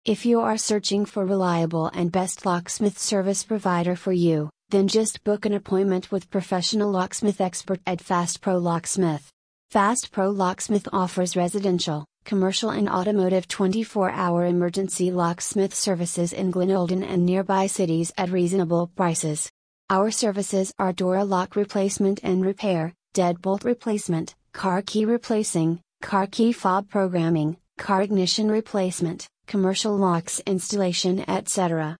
If you are searching for reliable and best locksmith service provider for you, then just book an appointment with professional locksmith expert at Fast Pro Locksmith. Fast Pro Locksmith offers residential, commercial and automotive 24-hour emergency locksmith services in Glenolden and nearby cities at reasonable prices. Our services are door lock replacement and repair, deadbolt replacement, car key replacing, car key fob programming, car ignition replacement, commercial locks installation, etc.